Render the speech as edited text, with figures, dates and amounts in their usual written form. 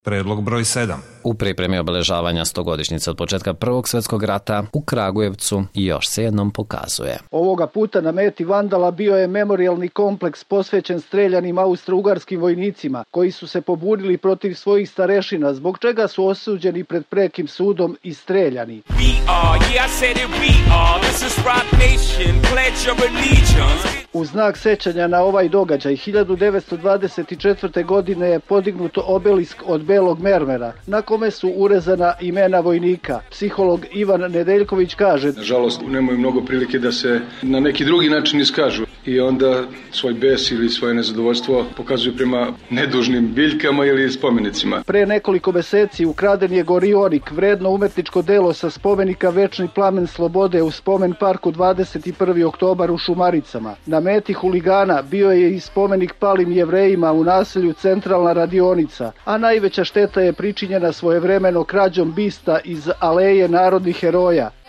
Predlog broj 7. U pripremi obeležavanja 100-godišnjice od početka Prvog svjetskog rata u Kragujevcu još se jednom pokazuje. Ovoga puta na meti vandala bio je memorijalni kompleks posvećen streljanim austro-ugarskim vojnicima koji su se pobunili protiv svojih starešina, zbog čega su osuđeni pred prekim sudom i streljani. U znak sećanja na ovaj događaj 1924. godine je podignuto obelisk od belog mermera, na kome su urezana imena vojnika. Psiholog Ivan Nedeljković kaže: nažalost, nemaju mnogo prilike da se na neki drugi način iskažu i onda svoj bes ili svoje nezadovoljstvo pokazuju prema nedužnim biljkama ili spomenicima. Pre nekoliko meseci ukraden je gorionik, vredno umetničko delo sa spomenika Večni plamen slobode u spomen parku 21. oktobar u Šumaricama. Na meti huligana bio je i spomenik palim Jevrejima u naselju Centralna radionica, a najveća šteta je pričinjena svojevremeno krađom bista iz Aleje narodnih heroja.